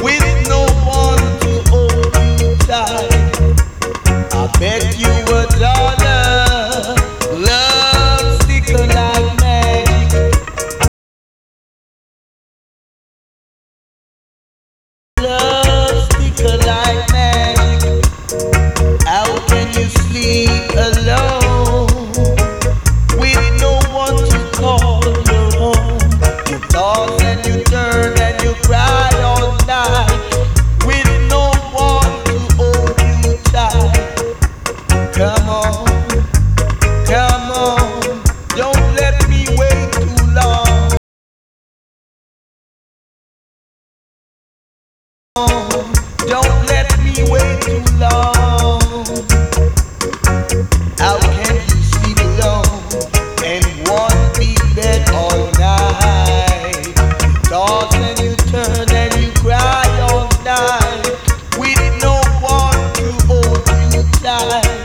with no one to hold you tight. I bet you $1. Love sticker like magic. Love sticker like magic. How can you sleep alone with no one to call your own? You toss and you turn and you cry all night with no one to hold you tight. Come on, come on, don't let me wait too long. Don't let me wait too long. How can you sleep alone in one big bed all night? You toss and you turn and you cry all night with no one to hold you tight.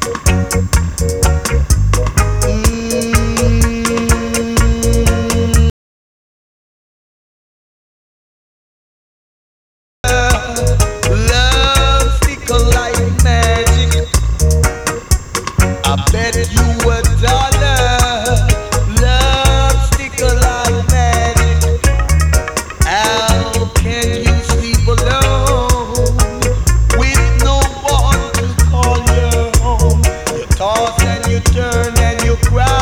Love sticker like magic. I bet you $1. Love sticker like magic. How can you sleep alone with no one to call your home? You toss and you turn and you cry